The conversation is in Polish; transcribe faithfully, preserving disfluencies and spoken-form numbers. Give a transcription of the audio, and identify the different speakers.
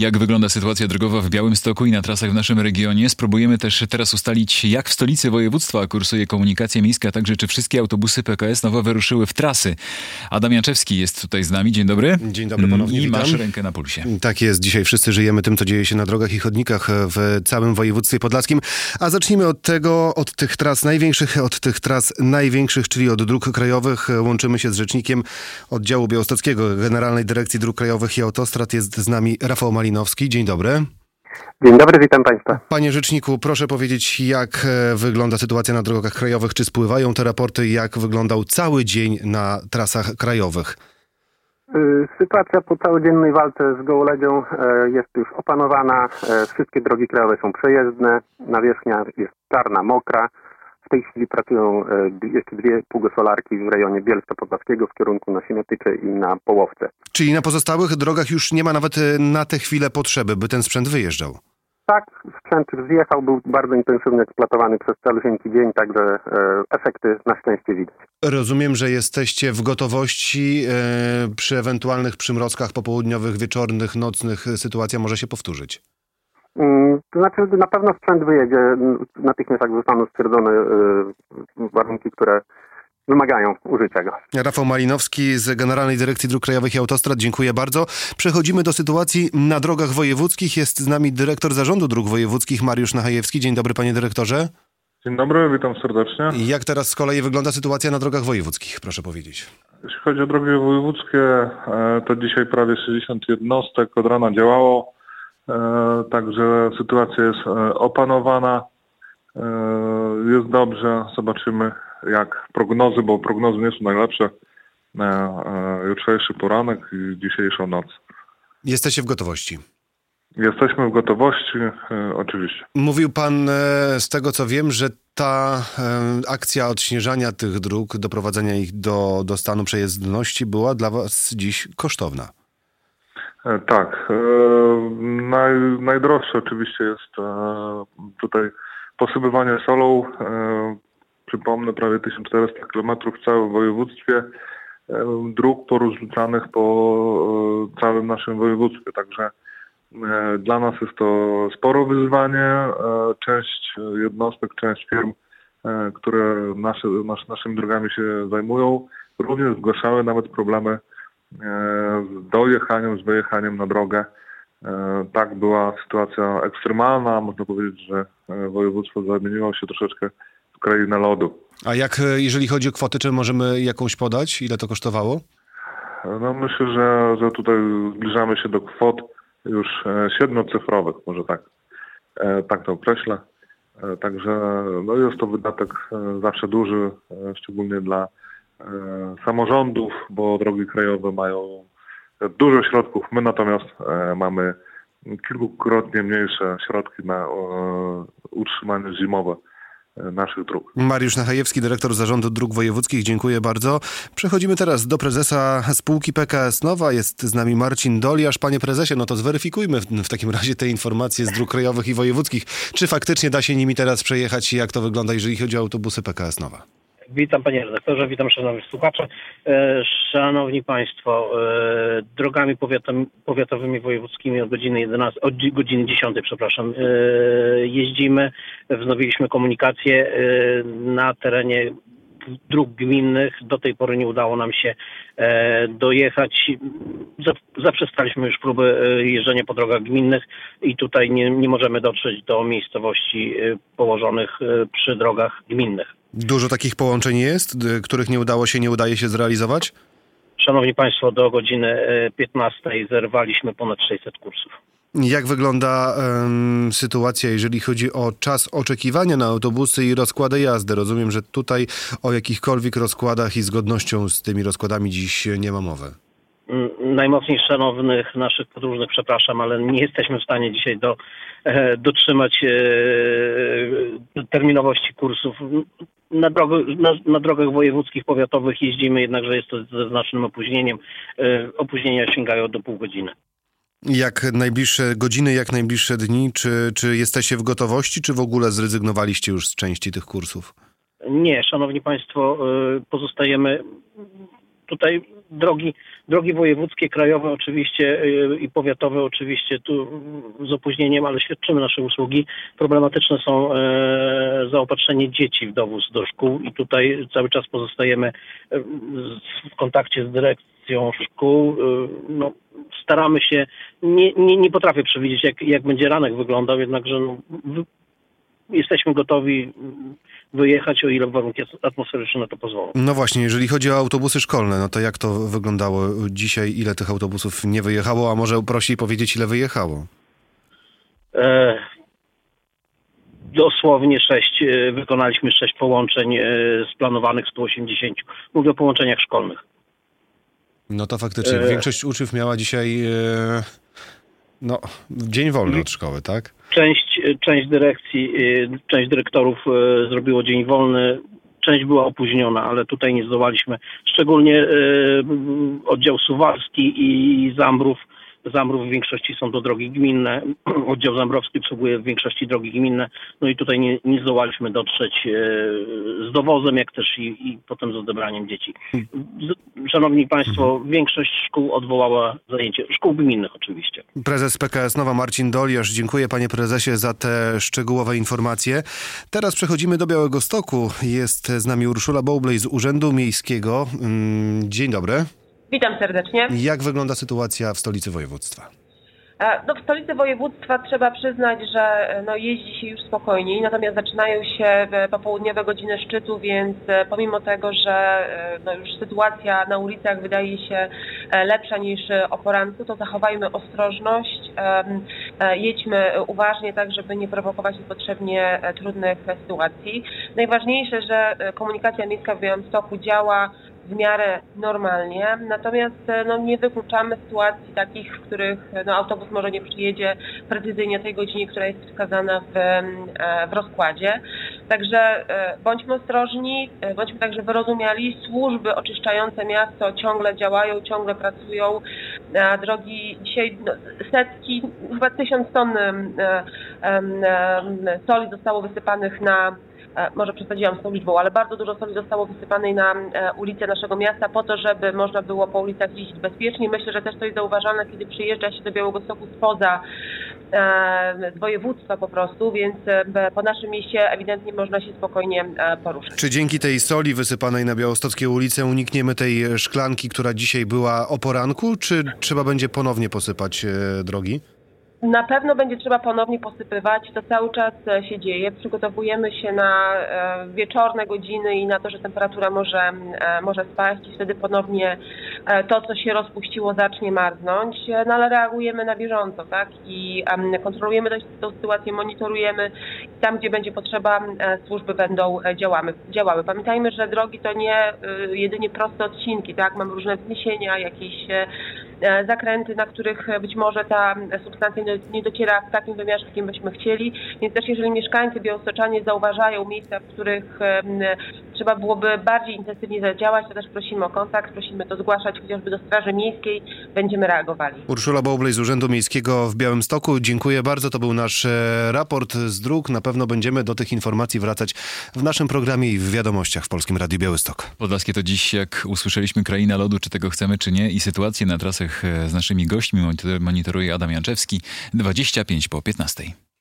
Speaker 1: Jak wygląda sytuacja drogowa w Białymstoku i na trasach w naszym regionie? Spróbujemy też teraz ustalić, jak w stolicy województwa kursuje komunikacja miejska, a także czy wszystkie autobusy P K S nowo wyruszyły w trasy. Adam Janczewski jest tutaj z nami. Dzień dobry.
Speaker 2: Dzień dobry ponownie,
Speaker 1: I
Speaker 2: witam.
Speaker 1: masz rękę na pulsie.
Speaker 2: Tak jest. Dzisiaj wszyscy żyjemy tym, co dzieje się na drogach i chodnikach w całym województwie podlaskim. A zacznijmy od tego, od tych tras największych, od tych tras największych, czyli od dróg krajowych. Łączymy się z rzecznikiem oddziału białostockiego Generalnej Dyrekcji Dróg Krajowych i Autostrad. Jest z nami Rafał Malinowski. Dzień dobry.
Speaker 3: Dzień dobry, witam Państwa.
Speaker 2: Panie rzeczniku, proszę powiedzieć, jak wygląda sytuacja na drogach krajowych? Czy spływają te raporty? Jak wyglądał cały dzień na trasach krajowych?
Speaker 3: Sytuacja po całodziennej walce z gołoledzią jest już opanowana. Wszystkie drogi krajowe są przejezdne. Nawierzchnia jest czarna, mokra. W tej chwili pracują jeszcze dwie pługosolarki w rejonie Bielska Podlaskiego w kierunku na Siemiatycze i na Połowce.
Speaker 2: Czyli na pozostałych drogach już nie ma nawet na tę chwilę potrzeby, by ten sprzęt wyjeżdżał?
Speaker 3: Tak, sprzęt już zjechał, był bardzo intensywnie eksploatowany przez cały cienki dzień, także e, efekty na szczęście widać.
Speaker 2: Rozumiem, że jesteście w gotowości e, przy ewentualnych przymrozkach popołudniowych, wieczornych, nocnych. Sytuacja może się powtórzyć.
Speaker 3: To znaczy, na pewno sprzęt wyjedzie natychmiast, jak zostaną stwierdzone y, warunki, które wymagają użycia go.
Speaker 2: Rafał Malinowski z Generalnej Dyrekcji Dróg Krajowych i Autostrad. Dziękuję bardzo. Przechodzimy do sytuacji na drogach wojewódzkich. Jest z nami dyrektor Zarządu Dróg Wojewódzkich Mariusz Nachajewski. Dzień dobry, panie dyrektorze.
Speaker 4: Dzień dobry, witam serdecznie.
Speaker 2: Jak teraz z kolei wygląda sytuacja na drogach wojewódzkich? Proszę powiedzieć.
Speaker 4: Jeśli chodzi o drogi wojewódzkie, to dzisiaj prawie sześćdziesiąt jednostek od rana działało. Także sytuacja jest opanowana, jest dobrze, zobaczymy jak prognozy, bo prognozy nie są najlepsze na jutrzejszy poranek i dzisiejszą noc.
Speaker 2: Jesteście w gotowości?
Speaker 4: Jesteśmy w gotowości, oczywiście.
Speaker 2: Mówił pan, z tego co wiem, że ta akcja odśnieżania tych dróg, doprowadzenia ich do, do stanu przejezdności była dla was dziś kosztowna.
Speaker 4: Tak. Naj, najdroższe oczywiście jest tutaj posypywanie solą. Przypomnę, prawie tysiąc czterysta kilometrów w całym województwie dróg porozrzucanych po całym naszym województwie. Także dla nas jest to sporo wyzwanie. Część jednostek, część firm, które nasze, nasz, naszymi drogami się zajmują, również zgłaszały nawet problemy z dojechaniem, z wyjechaniem na drogę. Tak, była sytuacja ekstremalna. Można powiedzieć, że województwo zamieniło się troszeczkę w krainę lodu.
Speaker 2: A jak, jeżeli chodzi o kwoty, czy możemy jakąś podać? Ile to kosztowało?
Speaker 4: No myślę, że, że tutaj zbliżamy się do kwot już siedmiocyfrowych, może tak, tak to określę. Także no jest to wydatek zawsze duży, szczególnie dla samorządów, bo drogi krajowe mają dużo środków. My natomiast mamy kilkukrotnie mniejsze środki na utrzymanie zimowe naszych dróg.
Speaker 2: Mariusz Nachajewski, dyrektor Zarządu Dróg Wojewódzkich. Dziękuję bardzo. Przechodzimy teraz do prezesa spółki P K S Nowa. Jest z nami Marcin Doliarz. Panie prezesie, no to zweryfikujmy w, w takim razie te informacje z dróg krajowych i wojewódzkich. Czy faktycznie da się nimi teraz przejechać i jak to wygląda, jeżeli chodzi o autobusy P K S Nowa?
Speaker 5: Witam panie redaktorze, witam szanownych słuchaczy. Szanowni państwo, drogami powiatowymi wojewódzkimi od godziny jedenastej, od godziny dziesiątej, przepraszam, jeździmy, wznowiliśmy komunikację na terenie dróg gminnych. Do tej pory nie udało nam się dojechać. Zaprzestaliśmy już próby jeżdżenia po drogach gminnych i tutaj nie, nie możemy dotrzeć do miejscowości położonych przy drogach gminnych.
Speaker 2: Dużo takich połączeń jest, których nie udało się, nie udaje się zrealizować?
Speaker 5: Szanowni państwo, do godziny piętnastej zerwaliśmy ponad sześćset kursów.
Speaker 2: Jak wygląda um, sytuacja, jeżeli chodzi o czas oczekiwania na autobusy i rozkłady jazdy? Rozumiem, że tutaj o jakichkolwiek rozkładach i zgodnością z tymi rozkładami dziś nie ma mowy.
Speaker 5: Najmocniej szanownych naszych podróżnych, przepraszam, ale nie jesteśmy w stanie dzisiaj do, e, dotrzymać e, terminowości kursów. Na, drogo, na, na drogach wojewódzkich, powiatowych jeździmy, jednakże jest to ze znacznym opóźnieniem. E, opóźnienia sięgają do pół godziny.
Speaker 2: Jak najbliższe godziny, jak najbliższe dni? Czy, czy jesteście w gotowości, czy w ogóle zrezygnowaliście już z części tych kursów?
Speaker 5: Nie, szanowni państwo, pozostajemy tutaj drogi, drogi wojewódzkie, krajowe oczywiście i powiatowe oczywiście tu z opóźnieniem, ale świadczymy nasze usługi. Problematyczne są zaopatrzenie dzieci w dowóz do szkół i tutaj cały czas pozostajemy w kontakcie z dyrekcją szkół. No, staramy się, nie, nie, nie potrafię przewidzieć jak, jak będzie ranek wyglądał, jednakże no, jesteśmy gotowi wyjechać, o ile warunki atmosferyczne na to pozwolą.
Speaker 2: No właśnie, jeżeli chodzi o autobusy szkolne, no to jak to wyglądało dzisiaj? Ile tych autobusów nie wyjechało, a może prościej powiedzieć, ile wyjechało?
Speaker 5: E, dosłownie sześć, wykonaliśmy sześć połączeń z planowanych stu osiemdziesięciu. Mówię o połączeniach szkolnych.
Speaker 2: No to faktycznie, e... większość uczniów miała dzisiaj e... no, dzień wolny od szkoły, tak?
Speaker 5: Część, część dyrekcji, część dyrektorów zrobiło dzień wolny, część była opóźniona, ale tutaj nie zdołaliśmy. Szczególnie oddział Suwalski i Zambrów. Zambrów w większości są to drogi gminne. Oddział Zambrowski obsługuje w większości drogi gminne. No i tutaj nie, nie zdołaliśmy dotrzeć z dowozem, jak też i, i potem z odebraniem dzieci. Szanowni Państwo, większość szkół odwołała zajęcie. Szkół gminnych oczywiście.
Speaker 2: Prezes P K S Nowa Marcin Doliarz. Dziękuję panie prezesie za te szczegółowe informacje. Teraz przechodzimy do Białegostoku. Jest z nami Urszula Bowlej z Urzędu Miejskiego. Dzień dobry.
Speaker 6: Witam serdecznie.
Speaker 2: Jak wygląda sytuacja w stolicy województwa?
Speaker 6: No, w stolicy województwa trzeba przyznać, że no, jeździ się już spokojniej, natomiast zaczynają się popołudniowe godziny szczytu, więc pomimo tego, że no, już sytuacja na ulicach wydaje się lepsza niż o poranku, to zachowajmy ostrożność, jedźmy uważnie tak, żeby nie prowokować niepotrzebnie trudnych sytuacji. Najważniejsze, że komunikacja miejska w Białymstoku działa w miarę normalnie, natomiast no, nie wykluczamy sytuacji takich, w których no, autobus może nie przyjedzie precyzyjnie tej godzinie, która jest wskazana w, w rozkładzie. Także bądźmy ostrożni, bądźmy także wyrozumiali. Służby oczyszczające miasto ciągle działają, ciągle pracują. Drogi dzisiaj no, setki, chyba tysiąc ton soli zostało wysypanych na może przesadziłam z tą liczbą, ale bardzo dużo soli zostało wysypanej na ulice naszego miasta po to, żeby można było po ulicach jeździć bezpiecznie. Myślę, że też to jest zauważalne, kiedy przyjeżdża się do Białegostoku spoza z województwa po prostu, więc po naszym mieście ewidentnie można się spokojnie poruszać.
Speaker 2: Czy dzięki tej soli wysypanej na białostockie ulice unikniemy tej szklanki, która dzisiaj była o poranku, czy trzeba będzie ponownie posypać drogi?
Speaker 6: Na pewno będzie trzeba ponownie posypywać, to cały czas się dzieje. Przygotowujemy się na wieczorne godziny i na to, że temperatura może, może spaść i wtedy ponownie to, co się rozpuściło, zacznie marznąć. No ale reagujemy na bieżąco, tak? I kontrolujemy tę sytuację, monitorujemy. Tam, gdzie będzie potrzeba, służby będą działały. działały. Pamiętajmy, że drogi to nie jedynie proste odcinki, tak? Mamy różne wzniesienia, jakieś zakręty, na których być może ta substancja nie dociera w takim wymiarze, w jakim byśmy chcieli. Więc też jeżeli mieszkańcy białostoczanie zauważają miejsca, w których trzeba byłoby bardziej intensywnie zadziałać, to też prosimy o kontakt, prosimy to zgłaszać chociażby do Straży Miejskiej, będziemy reagowali.
Speaker 2: Urszula Bowlej z Urzędu Miejskiego w Białymstoku. Dziękuję bardzo. To był nasz raport z dróg. Na pewno będziemy do tych informacji wracać w naszym programie i w wiadomościach w Polskim Radiu Białystok.
Speaker 1: Podlaskie to dziś, jak usłyszeliśmy, kraina lodu, czy tego chcemy, czy nie, i sytuację na trasach z naszymi gośćmi monitoruje Adam Janczewski. dwadzieścia pięć po piętnastej.